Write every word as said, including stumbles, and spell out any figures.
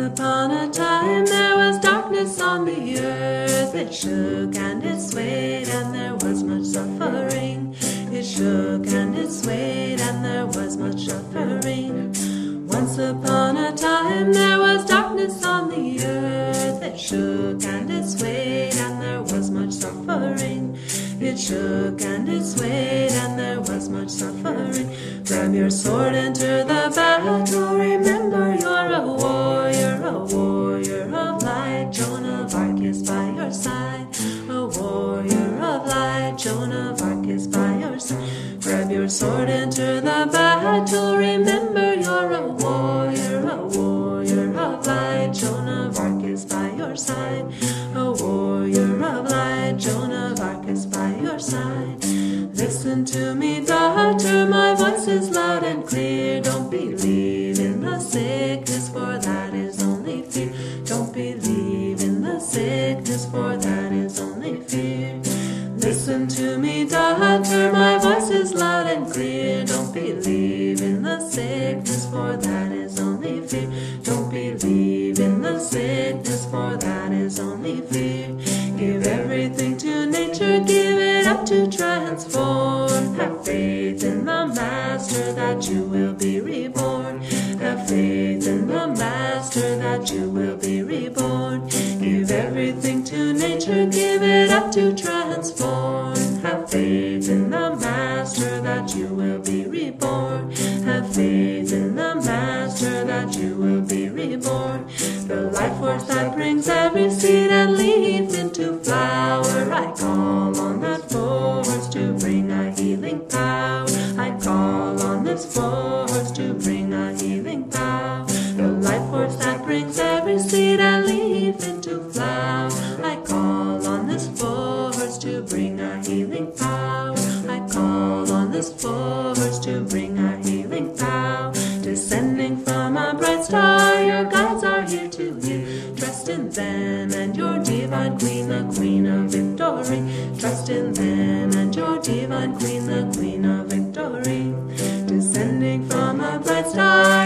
upon a time there was darkness on the earth. It shook and it swayed and there was much suffering. It shook and it swayed and there was much suffering. Once upon a time there was darkness on the earth. It shook and it swayed and there was much suffering. It shook and it swayed and there was much suffering. Grab your sword, enter the battle. Remember you're a warrior, a warrior of light. Joan of Arc is by your side. A warrior of light, Joan of Arc is by your side. Grab your sword, enter the battle. Remember you're a warrior, a warrior of light. Joan of Arc is by your side. A warrior of light, Joan of Arc is by your side. Listen to me, daughter, my voice is loud and clear. Don't believe in the sickness, for that is only fear. Don't believe in the sickness, for that is only fear. Listen to me, daughter, my voice is loud and clear. Don't believe in the sickness, for that is only fear. Don't believe in the sickness, for that is only fear. Give everything to nature, give it up to transform. Have faith in the Master that you will be reborn. Have faith in the Master that you will be reborn. Give everything to nature, give it up to transform. Have faith in the Master that you will be reborn. Have faith in the Master that you will be reborn. The life force that brings every seed and leaf into flower. I call on that force to bring a healing power. I call on this force to bring a healing power. The life force that brings every seed and leaf into flower. I call on this force to bring a healing power. I call on this force to bring a healing power. Descending from a bright star, your guides are here to hear. Trust in them and your divine queen, the queen of victory. Trust in them and your divine queen, the queen of victory. Descending from a bright star,